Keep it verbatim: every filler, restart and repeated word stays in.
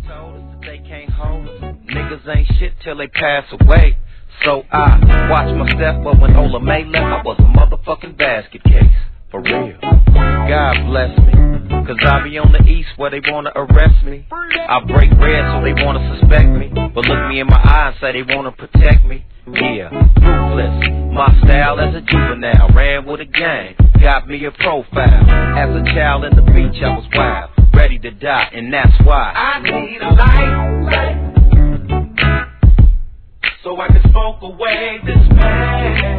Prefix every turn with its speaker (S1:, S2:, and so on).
S1: told us that they can't hold us. Niggas ain't shit till they pass away. So I watch my step, but when Ola May left, I was a motherfucking basket case. For real. God bless me. Cause I be on the east where they wanna arrest me. I break bread so they wanna suspect me. But look me in my eye and say they wanna protect me. Yeah, ruthless. My style as a juvenile. Ran with a gang. Got me a profile. As a child at the beach I was wild. Ready to die, and that's why
S2: I need a light, light, so I can smoke away this pain.